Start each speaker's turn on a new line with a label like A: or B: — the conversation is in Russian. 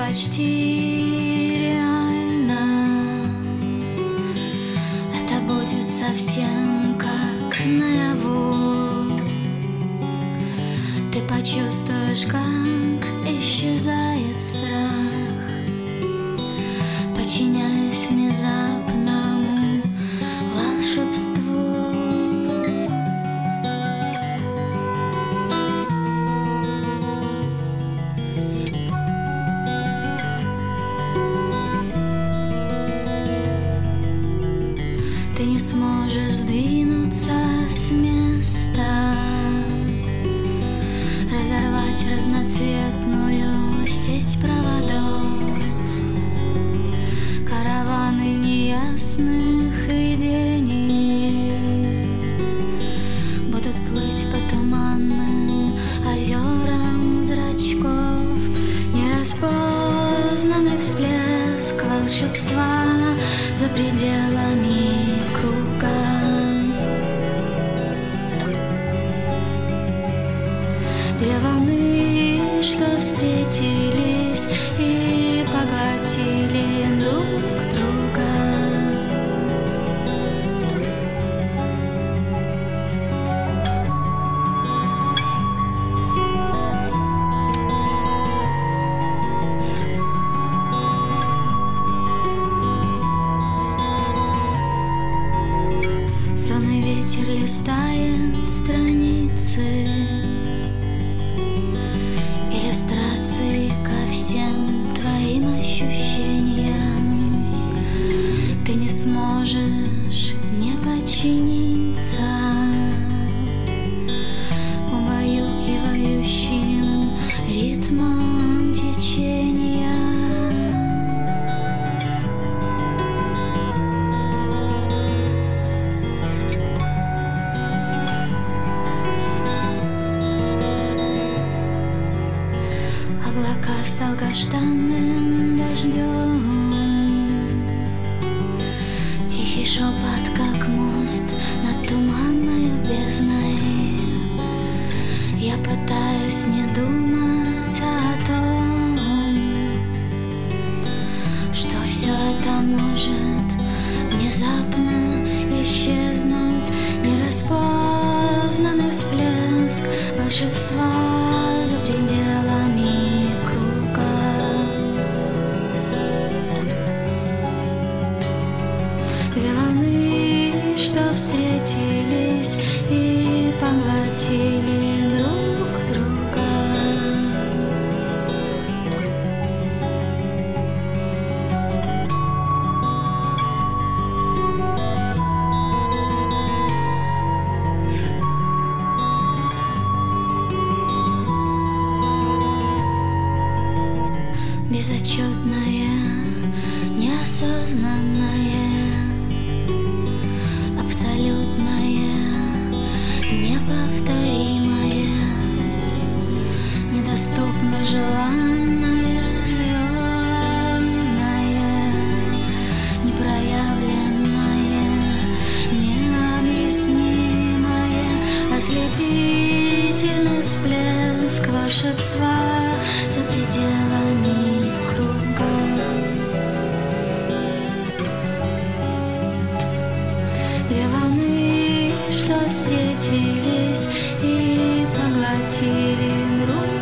A: почти реально. Это будет совсем как наяву. Ты почувствуешь, как исчезает страх, подчиняясь внезапному волшебству. Ты не сможешь сдвинуться с места, разорвать разноцветную сеть проводов, караваны неясных видений будут плыть по туманным озерам зрачков. Нераспознанный всплеск волшебства за пределами круга. Две волны, что встретились и поглотили друг друга. Сонный ветер листает страницы, иллюстрации ко всем твоим ощущениям. Ты не сможешь не подчиниться убаюкивающим ритмом течения. Облака с долгожданным дождем, тихий шепот, как мост над туманной бездной. Я пытаюсь не думать о том, что все это может внезапно исчезнуть. Нераспознанный всплеск волшебства за пределами круга. Две волны, что встретились и поглотили друг друга. Безотчетное, неосознанное, абсолютное, неповторимое, недоступно желанное, звездное, непроявленное, необъяснимое, ослепительный всплеск волшебства за пределами круга. Две волны, что встретились и поглотили друг